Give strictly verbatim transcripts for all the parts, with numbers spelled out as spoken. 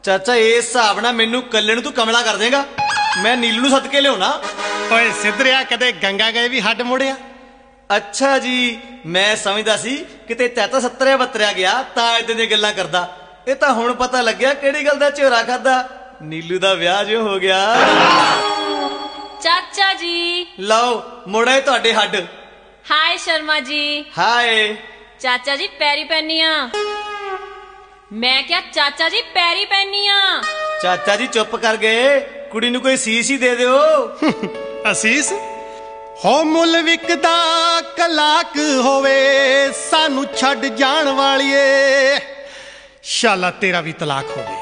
ਚਾਚਾ ਇਸ ਹਿਸਾਬ ਨਾਲ ਮੈਨੂੰ ਕੱਲੇ ਨੂੰ ਤੂੰ ਕਮਲਾ ਕਰ ਦੇਗਾ। ਮੈਂ ਨੀਲੂ ਨੂੰ ਸੱਦ ਕੇ ਲਿਆਉਣਾ। ਓਏ ਸਿੱਧਰਿਆ, ਕਦੇ ਗੰਗਾ ਗਏ ਵੀ ਹੱਡ ਮੁੜਿਆ? ਅੱਛਾ ਜੀ, ਮੈਂ ਸਮਝਦਾ ਸੀ ਕਿਤੇ ਚਾਚਾ ਸੱਤਰਿਆ ਬੱਤਰਿਆ ਗਿਆ ਤਾਂ ਏਦਾਂ ਦੀਆਂ ਗੱਲਾਂ ਕਰਦਾ। ਇਹ ਤਾਂ ਹੁਣ ਪਤਾ ਲੱਗਿਆ ਕਿਹੜੀ ਗੱਲ ਦਾ ਝੋਰਾ ਖਾਦਾ। ਨੀਲੂ ਦਾ ਵਿਆਹ ਜੋ ਹੋ ਗਿਆ। ਚਾਚਾ ਜੀ ਲਓ ਮੁੜੇ ਤੁਹਾਡੇ ਹੱਡ। ਹਾਏ ਸ਼ਰਮਾ ਜੀ। ਹਾਏ ਚਾਚਾ ਜੀ ਪੈਰੀ ਪੈਨੀਆਂ। ਮੈਂ ਕਿਹਾ ਚਾਚਾ ਜੀ ਪੈਰੀ ਪੈਨੀਆਂ। ਚਾਚਾ ਜੀ ਚੁੱਪ ਕਰ ਗਏ, ਕੁੜੀ ਨੂੰ ਕੋਈ ਸੀਸ ਹੀ ਦੇ ਦਿਓ। ਅਸੀਸ ਹੋ ਮੁੱਲ ਵਿਕਦਾ ਕਲਾਕ ਹੋਵੇ, ਸਾਨੂੰ ਛੱਡ ਜਾਣ ਵਾਲੀਏ, ਸ਼ਾਲਾ ਤੇਰਾ ਵੀ ਤਲਾਕ ਹੋਵੇ।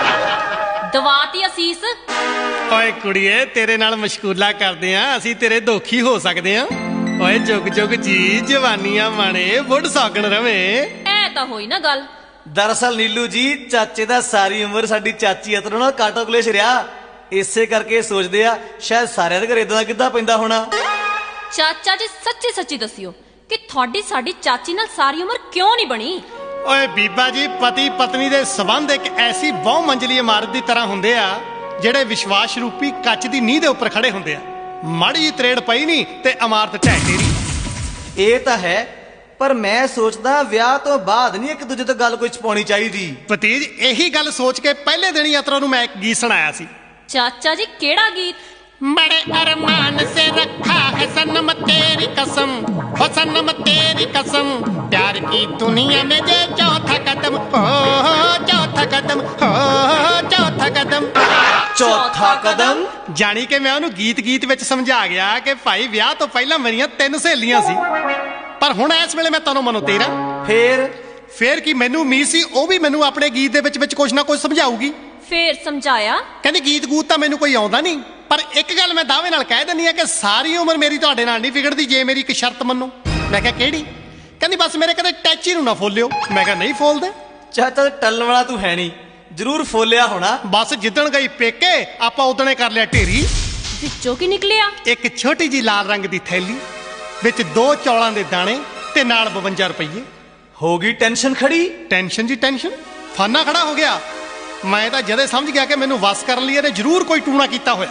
ਦਵਾਤੀ ਅਸੀਸ। ਓਏ ਕੁੜੀਏ, ਤੇਰੇ ਨਾਲ ਮਸ਼ਕੂਲਾ ਕਰਦੇ ਆ ਅਸੀਂ, ਤੇਰੇ ਦੋਖੀ ਹੋ ਸਕਦੇ ਆ। ਓਏ ਜੁਗ ਜੁਗ ਜੀ ਜਵਾਨੀਆਂ ਮਾਣੇ, ਬੁੱਢ ਸੌਗਣ ਰਵੇ। ਐ ਤਾਂ ਹੋਈ ਨਾ ਗੱਲ। ਦਰਅਸਲ ਨੀਲੂ ਜੀ ਚਾਚੇ ਦਾ ਸਾਰੀ ਉਮਰ ਸਾਡੀ ਚਾਚੀ ਅਤਰੋਂ ਨਾਲ ਕਾਟੋ ਕਲੇਸ਼ ਰਿਹਾ। ਇਸੇ ਕਰਕੇ ਸੋਚਦੇ ਆ ਸ਼ਾਇਦ ਸਾਰਿਆਂ ਦੇ ਘਰ ਇਦਾਂ ਦਾ ਕਿੱਦਾਂ ਪੈਂਦਾ ਹੋਣਾ। ਚਾਚਾ ਜੀ ਸੱਚੀ ਸੱਚੀ ਦੱਸਿਓ ਕਿ ਤੁਹਾਡੀ ਸਾਡੀ ਚਾਚੀ ਨਾਲ ਸਾਰੀ ਉਮਰ ਕਿਉਂ ਨਹੀਂ ਬਣੀ? ਓਏ ਬੀਬਾ ਜੀ, ਪਤੀ ਪਤਨੀ ਦੇ ਸਬੰਧ ਇੱਕ ਐਸੀ ਬਹੁ ਮੰਜ਼ਲੀ ਇਮਾਰਤ ਦੀ ਤਰ੍ਹਾਂ ਹੁੰਦੇ ਆ ਜਿਹੜੇ ਵਿਸ਼ਵਾਸ ਰੂਪੀ ਕੱਚ ਦੀ ਨੀਂਹ ਦੇ ਉੱਪਰ ਖੜੇ ਹੁੰਦੇ ਆ। ਮਾੜੀ ਜਿਹੀ ਤਰੇੜ ਪਈ ਨਹੀਂ ਤੇ ਇਮਾਰਤ ਢਹਿ ਢੇਰੀ। ਇਹ ਤਾਂ ਹੈ, ਪਰ ਮੈਂ ਸੋਚਦਾ ਵਿਆਹ ਤੋਂ ਬਾਅਦ ਨਹੀਂ ਇੱਕ ਦੂਜੇ ਤੋਂ ਗੱਲ ਕੋਈ ਛਪਾਉਣੀ ਚਾਹੀਦੀ। ਭਤੀਜ, ਇਹੀ ਗੱਲ ਸੋਚ ਕੇ ਪਹਿਲੇ ਦਿਨ ਹੀ ਅਤਰੋਂ ਨੂੰ ਮੈਂ ਇੱਕ ਗੀਤ ਸੁਣਾਇਆ ਸੀ। ਚਾਚਾ ਜੀ ਕਿਹੜਾ ਗੀਤ? बड़े अरमान से रखा है सनम तेरी कसम, हो सनम तेरी कसम, प्यार की दुनिया में जे चौथा कदम, हो चौथा कदम, हो चौथा कदम। ਚੌਥਾ ਕਦਮ ਜਾਣੀ ਕਿ ਮੈਂ ਉਹਨੂੰ ਗੀਤ ਗੀਤ ਵਿੱਚ ਸਮਝਾ ਗਿਆ ਕਿ ਭਾਈ ਵਿਆਹ ਤੋਂ ਪਹਿਲਾਂ ਮੇਰੀਆਂ ਤਿੰਨ ਸਹੇਲੀਆਂ ਸੀ, ਪਰ ਹੁਣ ਇਸ ਵੇਲੇ ਮੈਂ ਤੈਨੂੰ ਮਨੋ ਤੇਰਾ। ਫੇਰ ਫੇਰ ਕੀ ਮੈਨੂੰ ਉਮੀਦ ਸੀ ਉਹ ਵੀ ਮੈਨੂੰ ਆਪਣੇ ਗੀਤ ਦੇ ਵਿੱਚ ਵਿੱਚ ਕੁਛ ਨਾ ਕੁਛ ਸਮਝਾਊਗੀ। ਫੇਰ ਸਮਝਾਇਆ? ਕਹਿੰਦੀ ਗੀਤ ਗੂਤ ਤਾਂ ਮੈਨੂੰ ਕੋਈ ਆਉਂਦਾ ਨਹੀਂ, ਪਰ ਇੱਕ ਗੱਲ ਮੈਂ ਦਾਅਵੇ ਨਾਲ ਕਹਿ ਦਿੰਦੀ ਆ ਕਿ ਸਾਰੀ ਉਮਰ ਮੇਰੀ ਤੁਹਾਡੇ ਨਾਲ ਨਹੀਂ ਵਿਗੜਦੀ ਜੇ ਮੇਰੀ ਇੱਕ ਸ਼ਰਤ ਮੰਨੋ। ਮੈਂ ਕਿਹਾ ਕਿਹੜੀ? ਕਹਿੰਦੀ ਬਸ ਮੇਰੇ ਕਦੇ ਟੈਚੀ ਨੂੰ ਨਾ ਫੋਲਿਓ। ਮੈਂ ਕਿਹਾ ਨਹੀਂ ਫੋਲਦੇ। ਚਾਚਾ ਟੱਲਣ ਵਾਲਾ ਤੂੰ ਹੈ ਨਹੀਂ, ਜ਼ਰੂਰ ਫੋਲਿਆ ਹੋਣਾ। ਬਸ ਜਿੱਦਣ ਗਈ ਪੇਕੇ ਆਪਾਂ ਉਦਣੇ ਕਰ ਲਿਆ ਢੇਰੀ। ਵਿੱਚੋਂ ਕੀ ਨਿਕਲਿਆ? ਇੱਕ ਛੋਟੀ ਜੀ ਲਾਲ ਰੰਗ ਦੀ ਥੈਲੀ ਵਿੱਚ ਦੋ ਚੌਲਾਂ ਦੇ ਦਾਣੇ ਤੇ ਨਾਲ ਬਵੰਜਾ ਰੁਪਈਏ। ਹੋ ਗਈ ਟੈਨਸ਼ਨ ਖੜੀ। ਟੈਨਸ਼ਨ ਜੀ ਟੈਨਸ਼ਨ, ਫਾਨਾ ਖੜਾ ਹੋ ਗਿਆ। ਮੈਂ ਤਾਂ ਜਦੇ ਸਮਝ ਗਿਆ ਕਿ ਮੈਨੂੰ ਵਸ ਕਰਨ ਲਈ ਇਹਨੇ ਜ਼ਰੂਰ ਕੋਈ ਟੂਣਾ ਕੀਤਾ ਹੋਇਆ।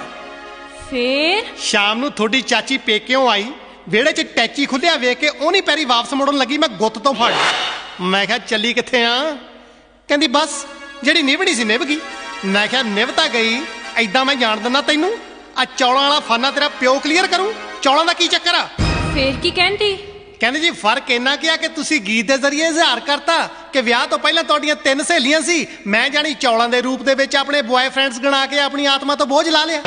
ਫੇਰ ਸ਼ਾਮ ਨੂੰ ਤੁਹਾਡੀ ਚਾਚੀ ਪੇਕਿਓਂ ਆਈ, ਵਿਹੜੇ 'ਚ ਟੈਚੀ ਖੁੱਲਿਆ ਵੇਖ ਕੇ ਉਹਨੀ ਪੈਰੀ ਵਾਪਸ ਮੁੜਨ ਲੱਗੀ। ਮੈਂ ਗੁੱਤ ਤੋਂ ਫੜ। ਮੈਂ ਕਿਹਾ ਚੱਲੀ ਕਿੱਥੇ ਆ? ਕਹਿੰਦੀ ਬਸ ਜਿਹੜੀ ਨਿਭਣੀ ਸੀ ਨਿਭ ਗਈ। ਮੈਂ ਕਿਹਾ ਨਿਭ ਤਾਂ ਗਈ, ਐਦਾਂ ਮੈਂ ਜਾਣ ਦਿੰਦਾ ਤੈਨੂੰ। ਆ ਚੌਲਾਂ ਵਾਲਾ ਫਾਨਾ ਤੇਰਾ ਪਿਓ ਕਲੀਅਰ ਕਰੂ। ਚੌਲਾਂ ਦਾ ਕੀ ਚੱਕਰ ਆ? ਫੇਰ ਕੀ ਕਹਿੰਦੀ? ਕਹਿੰਦੇ ਜੀ ਫਰਕ ਇੰਨਾ ਕੀ ਆ ਕਿ ਤੁਸੀਂ ਗੀਤ ਦੇ ਜ਼ਰੀਏ ਇਜ਼ਹਾਰ ਕਰਤਾ ਕਿ ਵਿਆਹ ਤੋਂ ਪਹਿਲਾਂ ਤੁਹਾਡੀਆਂ ਤਿੰਨ ਸਹੇਲੀਆਂ ਸੀ, ਮੈਂ ਜਾਣੀ ਚੌਲਾਂ ਦੇ ਰੂਪ ਦੇ ਵਿੱਚ ਆਪਣੇ ਬॉयਫ੍ਰੈਂਡਸ ਗਣਾ ਕੇ ਆਪਣੀ ਆਤਮਾ ਤੋਂ ਬੋਝ ਲਾ ਲਿਆ।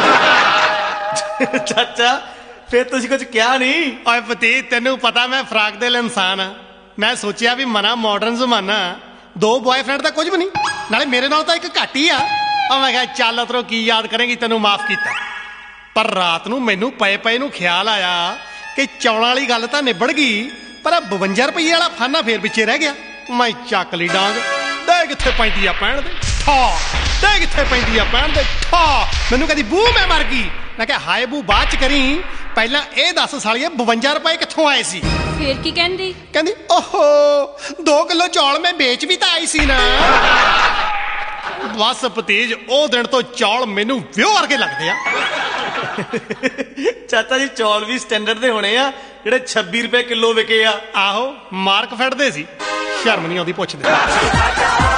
ਚਾਚਾ ਫੇਰ ਤੁਸੀਂ ਕੁਝ ਕਿਹਾ ਨਹੀਂ? ਓਏ ਪਤੀ, ਤੈਨੂੰ ਪਤਾ ਮੈਂ ਫਰਾਕ ਦਿਲ ਇਨਸਾਨ ਆ। ਮੈਂ ਸੋਚਿਆ ਵੀ ਮਨਾ ਮਾਡਰਨ ਜ਼ਮਾਨਾ, ਦੋ ਬॉयਫ੍ਰੈਂਡ ਤਾਂ ਕੁਝ ਵੀ ਨਹੀਂ, ਨਾਲੇ ਮੇਰੇ ਨਾਲ ਤਾਂ ਇੱਕ ਘੱਟ ਹੀ ਆ। ਉਹ ਮੈਂ ਕਿਹਾ ਚੱਲ ਅਤਰੋ ਕੀ ਯਾਦ ਕਰੇਗੀ, ਤੈਨੂੰ ਮਾਫ ਕੀਤਾ। ਪਰ ਰਾਤ ਨੂੰ ਮੈਨੂੰ ਪਏ ਪਏ ਨੂੰ ਖਿਆਲ ਆਇਆ ਕਿ ਚੌਲਾਂ ਵਾਲੀ ਗੱਲ ਤਾਂ ਨਿਬੜ ਗਈ, ਪਰ ਆ ਬਵੰਜਾ ਰੁਪਈਏ ਵਾਲਾ ਫਾਨਾ ਫੇਰ ਪਿੱਛੇ ਰਹਿ ਗਿਆ। ਮੈਂ ਚੱਕ ਲਈ ਡਾਂਗ। ਦੇ ਕਿੱਥੇ ਪੈਂਦੀ ਆ ਪੈਣ ਦੇ ਠਾ, ਦੇ ਕਿੱਥੇ ਪੈਂਦੀ ਆ ਪੈਣ ਦੇ ਠਾ। ਮੈਨੂੰ ਕਹਿੰਦੀ ਬੂ ਮੈਂ ਮਰ ਗਈ। ਮੈਂ ਕਿਹਾ ਹਾਏ ਬੂ ਬਾਅਦ ਚ ਕਰੀ, ਪਹਿਲਾਂ ਇਹ ਦੱਸ ਸਾਲੀਏ ਬਵੰਜਾ ਰੁਪਏ ਕਿੱਥੋਂ ਆਏ ਸੀ? ਫੇਰ ਕੀ ਕਹਿੰਦੀ? ਕਹਿੰਦੀ ਓਹੋ ਦੋ ਕਿਲੋ ਚੌਲ ਮੈਂ ਵੇਚ ਵੀ ਤਾਂ ਆਈ ਸੀ ਨਾ। ਬਸ ਭਤੀਜ, ਉਹ ਦਿਨ ਤੋਂ ਚੌਲ ਮੈਨੂੰ ਵਿਓ ਵਰਗੇ ਲੱਗਦੇ ਆ। ਚਾਚਾ ਜੀ ਚੌਲ ਵੀ ਸਟੈਂਡਰਡ ਦੇ ਹੋਣੇ ਆ ਜਿਹੜੇ ਛੱਬੀ ਰੁਪਏ ਕਿਲੋ ਵਿਕੇ ਆ। ਆਹੋ ਮਾਰਕ ਫੜਦੇ ਸੀ, ਸ਼ਰਮ ਨਹੀਂ ਆਉਂਦੀ ਪੁੱਛਦੇ।